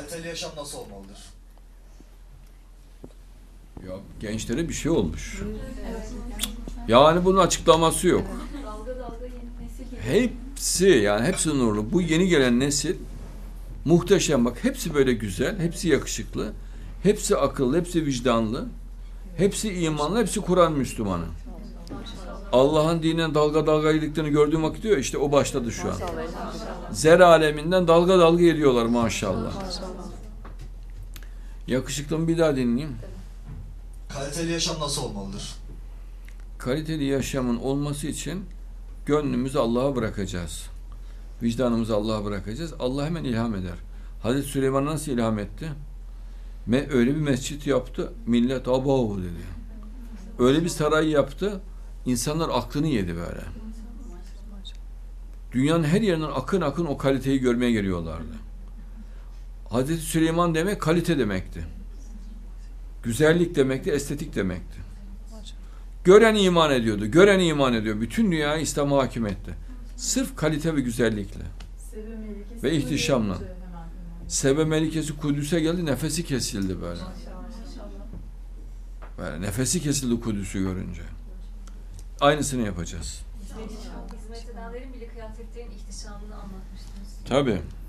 Kaliteli yaşam nasıl olmalıdır? Ya gençlere bir şey olmuş. Yani bunun açıklaması yok. Dalga dalga yeni nesil geliyor. Hepsi yani hepsi nurlu. Bu yeni gelen nesil muhteşem bak. Hepsi böyle güzel, hepsi yakışıklı, hepsi akıllı, hepsi vicdanlı, hepsi imanlı, hepsi Kur'an Müslümanı. Allah'ın dinine dalga dalga yediklerini gördüğüm vakit diyor işte o başladı şu an. Zer aleminden dalga dalga ediyorlar maşallah. Yakışıklım bir daha dinleyeyim. Kaliteli yaşam nasıl olmalıdır? Kaliteli yaşamın olması için gönlümüzü Allah'a bırakacağız. Vicdanımızı Allah'a bırakacağız. Allah hemen ilham eder. Hazreti Süleyman nasıl ilham etti? Öyle bir mescit yaptı, millet abav dedi. Öyle bir saray yaptı, insanlar aklını yedi böyle. Dünyanın her yerinden akın akın o kaliteyi görmeye geliyorlardı. Hazreti Süleyman demek kalite demekti. Güzellik demekti, estetik demekti. Gören iman ediyordu, gören iman ediyor. Bütün dünyayı İslam'a hakim etti. Sırf kalite ve güzellikle. Ve ihtişamla. Sebe Melikesi Kudüs'e geldi, nefesi kesildi böyle. Böyle nefesi kesildi Kudüs'ü görünce. Aynısını yapacağız. Hizmet edenlerin bile kıyafetlerin ihtişamını anlatmıştınız. Tabii.